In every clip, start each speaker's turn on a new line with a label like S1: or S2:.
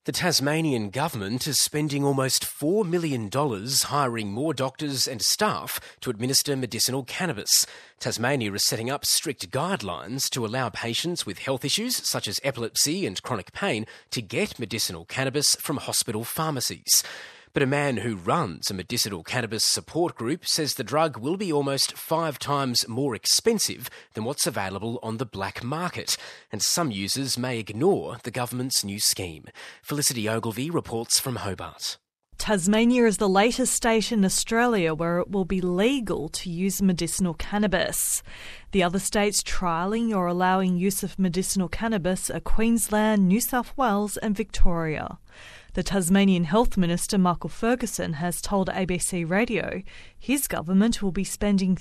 S1: The Tasmanian government is spending almost $4 million hiring more doctors and staff to administer medicinal cannabis. Tasmania is setting up strict guidelines to allow patients with health issues such as epilepsy and chronic pain to get medicinal cannabis from hospital pharmacies. But a man who runs a medicinal cannabis support group says the drug will be almost 5 times more expensive than what's available on the black market, and some users may ignore the government's new scheme. Felicity Ogilvie reports from Hobart.
S2: Tasmania is the latest state in Australia where it will be legal to use medicinal cannabis. The other states trialling or allowing use of medicinal cannabis are Queensland, New South Wales and Victoria. The Tasmanian Health Minister, Michael Ferguson, has told ABC Radio his government will be spending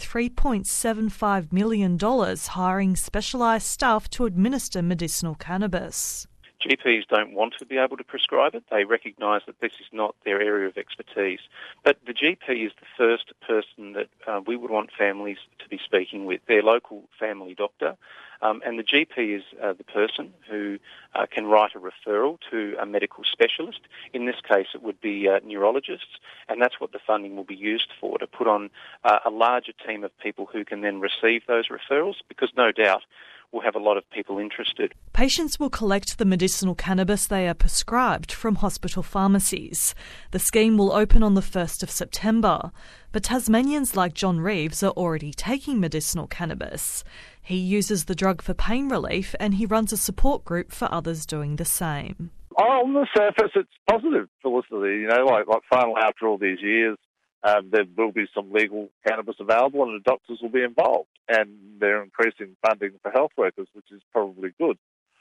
S2: $3.75 million hiring specialised staff to administer medicinal cannabis.
S3: GPs don't want to be able to prescribe it. They recognise that this is not their area of expertise. But the GP is the first person that we would want families to be speaking with, their local family doctor. And the GP is the person who can write a referral to a medical specialist. In this case, it would be neurologists, and that's what the funding will be used for, to put on a larger team of people who can then receive those referrals, because no doubt we'll have a lot of people interested.
S2: Patients will collect the medicinal cannabis they are prescribed from hospital pharmacies. The scheme will open on the 1st of September, but Tasmanians like John Reeves are already taking medicinal cannabis. He uses the drug for pain relief and he runs a support group for others doing the same.
S4: On the surface, it's positive, Felicity. Like finally, after all these years, there will be some legal cannabis available and the doctors will be involved. And they're increasing funding for health workers, which is probably good.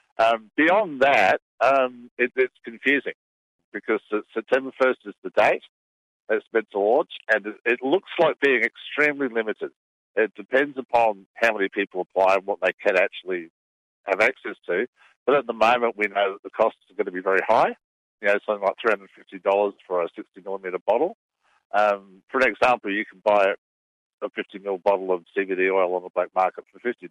S4: Beyond that, it's confusing because September 1st is the date it's meant to launch, and it looks like being extremely limited. It depends upon how many people apply and what they can actually have access to. But at the moment, we know that the costs are going to be very high, something like $350 for a 60mm bottle. For an example, you can buy a 50ml bottle of CBD oil on the black market for $50.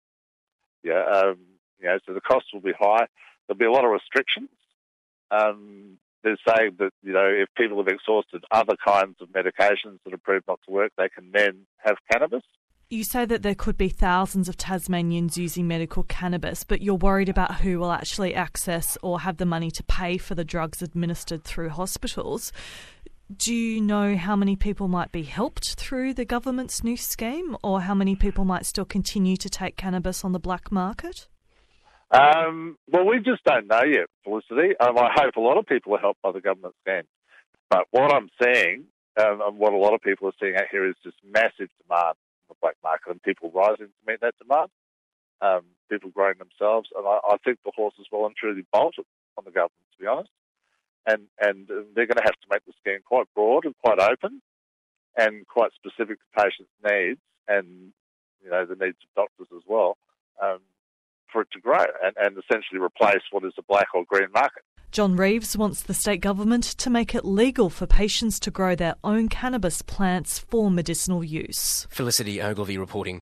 S4: So the costs will be high. There'll be a lot of restrictions. They're saying that, if people have exhausted other kinds of medications that are proved not to work, they can then have cannabis.
S2: You say that there could be thousands of Tasmanians using medical cannabis, but you're worried about who will actually access or have the money to pay for the drugs administered through hospitals. Do you know how many people might be helped through the government's new scheme, or how many people might still continue to take cannabis on the black market?
S4: Well, we just don't know yet, Felicity. I hope a lot of people are helped by the government scheme. But what I'm seeing, and what a lot of people are seeing out here, is just massive demand in the black market and people rising to meet that demand, people growing themselves. And I think the horse is well and truly bolted on the government, to be honest. And they're going to have to make the scheme quite broad and quite open and quite specific to patients' needs and, the needs of doctors as well, for it to grow and essentially replace what is a black or green market.
S2: John Reeves wants the state government to make it legal for patients to grow their own cannabis plants for medicinal use.
S1: Felicity Ogilvie reporting.